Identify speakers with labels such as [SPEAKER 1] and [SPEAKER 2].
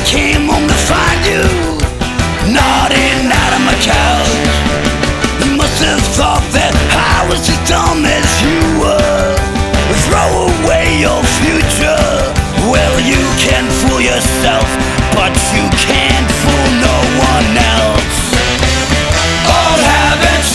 [SPEAKER 1] came home to find you nodding out of my couch. You must have thought that I was as dumb as you were. Throw away your future. Well, you can fool yourself, but you can't fool no one else. Old habits